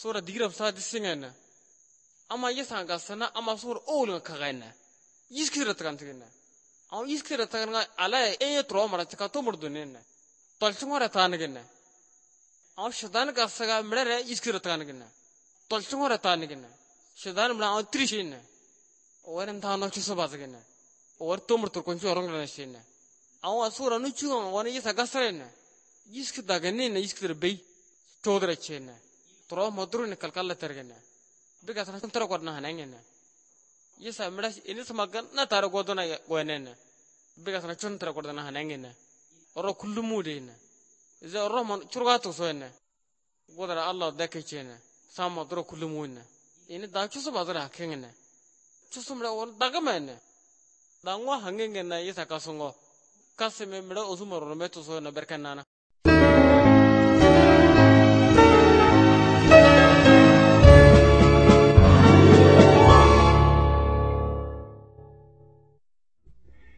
sura digrab sa disingana ama yesa gasana ama sura olun kagana yiskira tagantigana aw yiskira tagana ala tro mara tika to murdunena tolchungora tanigana aw shadan gasaga mrere yiskira taganigana tolchungora tanigana shadan mra aw trishina oren tano chiso bazagana or to murtur konchu orongana shina aw sura nuchu wana yesa gasarena yiskida ganina yiskira bey chodra chena tro modrune kalkalla tergana biga sana tara korna hanangena yesa mras ini samagan na tara godona goenena biga sana chon tara korna hanangena oro kullumudena ze oro mon churgato soena godara allah dakechena sama dro kullumuna ini da chuso bazara kengena chusumra on dagamena dangwa hangengena yesa kasungo kaseme mra osumoro meto soena berkanana